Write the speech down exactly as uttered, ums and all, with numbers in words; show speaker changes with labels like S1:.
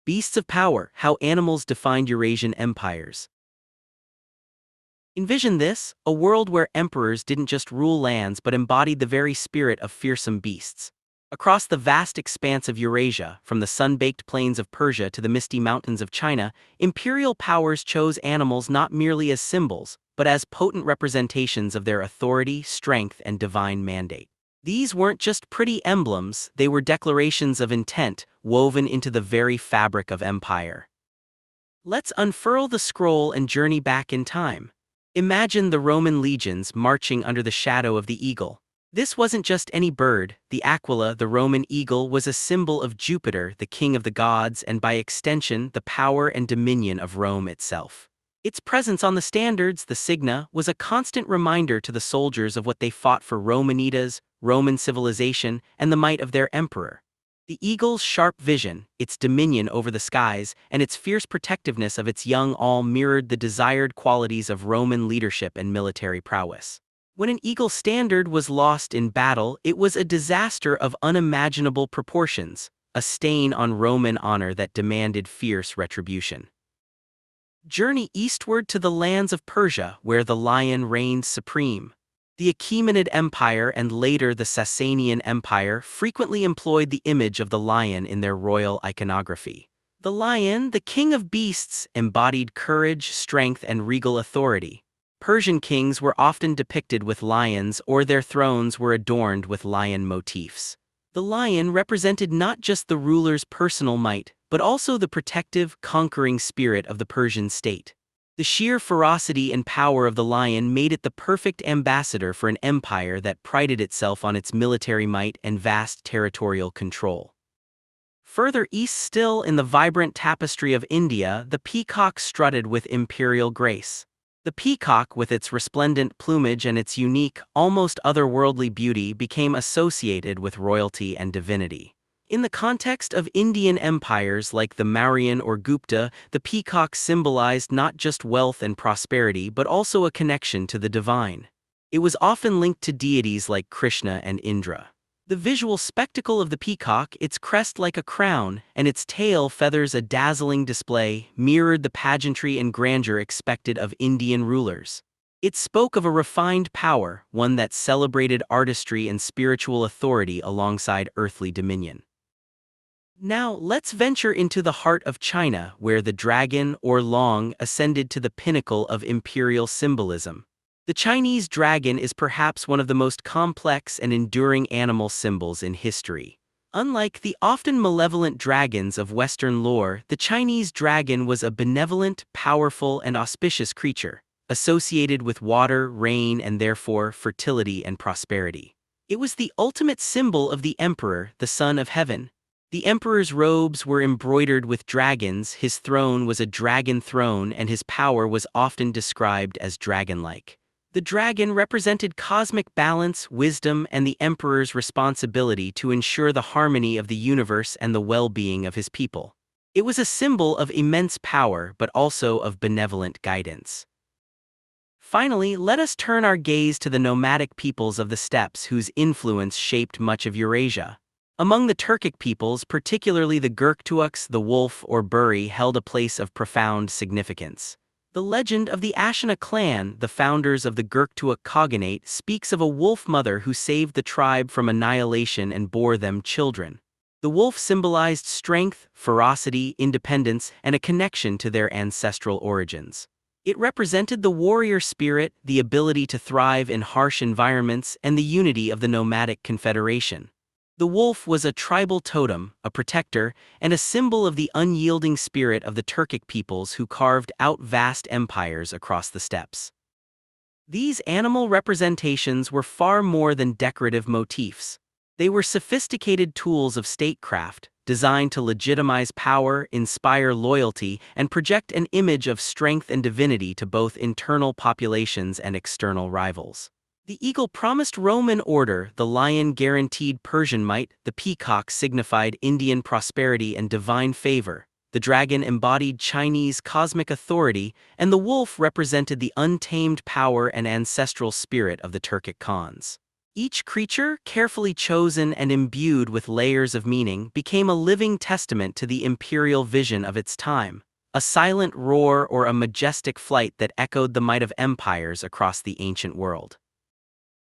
S1: Beasts of Power: How Animals Defined Eurasian Empires. Envision this, a world where emperors didn't just rule lands but embodied the very spirit of fearsome beasts. Across the vast expanse of Eurasia, from the sun-baked plains of Persia to the misty mountains of China, imperial powers chose animals not merely as symbols, but as potent representations of their authority, strength, and divine mandate. These weren't just pretty emblems, they were declarations of intent, woven into the very fabric of empire. Let's unfurl the scroll and journey back in time. Imagine the Roman legions marching under the shadow of the eagle. This wasn't just any bird. The aquila, the Roman eagle, was a symbol of Jupiter, the king of the gods, and by extension, the power and dominion of Rome itself. Its presence on the standards, the signa, was a constant reminder to the soldiers of what they fought for: Romanitas, Roman civilization, and the might of their emperor. The eagle's sharp vision, its dominion over the skies, and its fierce protectiveness of its young all mirrored the desired qualities of Roman leadership and military prowess. When an eagle standard was lost in battle, it was a disaster of unimaginable proportions, a stain on Roman honor that demanded fierce retribution. Journey eastward to the lands of Persia, where the lion reigned supreme. The Achaemenid Empire and later the Sasanian Empire frequently employed the image of the lion in their royal iconography. The lion, the king of beasts, embodied courage, strength, and regal authority. Persian kings were often depicted with lions, or their thrones were adorned with lion motifs. The lion represented not just the ruler's personal might, but also the protective, conquering spirit of the Persian state. The sheer ferocity and power of the lion made it the perfect ambassador for an empire that prided itself on its military might and vast territorial control. Further east still, in the vibrant tapestry of India, the peacock strutted with imperial grace. The peacock, with its resplendent plumage and its unique, almost otherworldly beauty, became associated with royalty and divinity. In the context of Indian empires like the Mauryan or Gupta, the peacock symbolized not just wealth and prosperity but also a connection to the divine. It was often linked to deities like Krishna and Indra. The visual spectacle of the peacock, its crest like a crown, and its tail feathers a dazzling display, mirrored the pageantry and grandeur expected of Indian rulers. It spoke of a refined power, one that celebrated artistry and spiritual authority alongside earthly dominion. Now, let's venture into the heart of China, where the dragon, or long, ascended to the pinnacle of imperial symbolism. The Chinese dragon is perhaps one of the most complex and enduring animal symbols in history. Unlike the often malevolent dragons of Western lore, the Chinese dragon was a benevolent, powerful, and auspicious creature, associated with water, rain, and therefore fertility and prosperity. It was the ultimate symbol of the emperor, the son of heaven. The emperor's robes were embroidered with dragons, his throne was a dragon throne, and his power was often described as dragon-like. The dragon represented cosmic balance, wisdom, and the emperor's responsibility to ensure the harmony of the universe and the well-being of his people. It was a symbol of immense power but also of benevolent guidance. Finally, let us turn our gaze to the nomadic peoples of the steppes whose influence shaped much of Eurasia. Among the Turkic peoples, particularly the Gurktuaks, the wolf or buri held a place of profound significance. The legend of the Ashina clan, the founders of the Gurktuak Khaganate, speaks of a wolf mother who saved the tribe from annihilation and bore them children. The wolf symbolized strength, ferocity, independence, and a connection to their ancestral origins. It represented the warrior spirit, the ability to thrive in harsh environments, and the unity of the nomadic confederation. The wolf was a tribal totem, a protector, and a symbol of the unyielding spirit of the Turkic peoples who carved out vast empires across the steppes. These animal representations were far more than decorative motifs. They were sophisticated tools of statecraft, designed to legitimize power, inspire loyalty, and project an image of strength and divinity to both internal populations and external rivals. The eagle promised Roman order, the lion guaranteed Persian might, the peacock signified Indian prosperity and divine favor, the dragon embodied Chinese cosmic authority, and the wolf represented the untamed power and ancestral spirit of the Turkic Khans. Each creature, carefully chosen and imbued with layers of meaning, became a living testament to the imperial vision of its time, a silent roar or a majestic flight that echoed the might of empires across the ancient world.